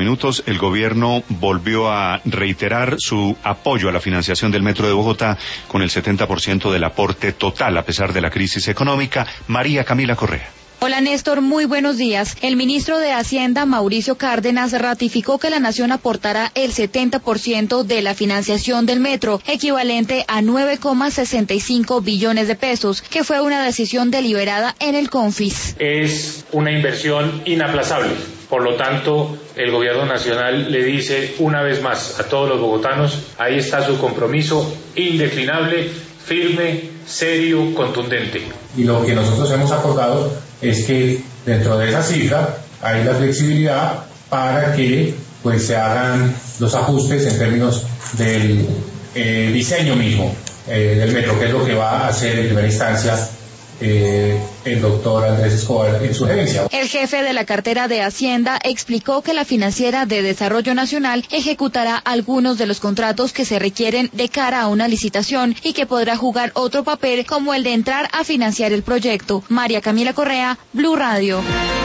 minutos, el gobierno volvió a reiterar su apoyo a la financiación del Metro de Bogotá con el 70% del aporte total a pesar de la crisis económica. María Camila Correa. Hola Néstor, muy buenos días. El ministro de Hacienda, Mauricio Cárdenas, ratificó que la nación aportará el 70% de la financiación del metro, equivalente a 9,65 billones de pesos, que fue una decisión deliberada en el CONFIS. Es una inversión inaplazable. Por lo tanto, el gobierno nacional le dice una vez más a todos los bogotanos, ahí está su compromiso indeclinable, firme, serio, contundente. Y lo que nosotros hemos acordado es que dentro de esa cifra hay la flexibilidad para que se hagan los ajustes en términos del diseño mismo del metro, que es lo que va a hacer en primera instancia el doctor Andrés Escobar en su gerencia. El jefe de la cartera de Hacienda explicó que la Financiera de Desarrollo Nacional ejecutará algunos de los contratos que se requieren de cara a una licitación y que podrá jugar otro papel como el de entrar a financiar el proyecto. María Camila Correa, Blue Radio.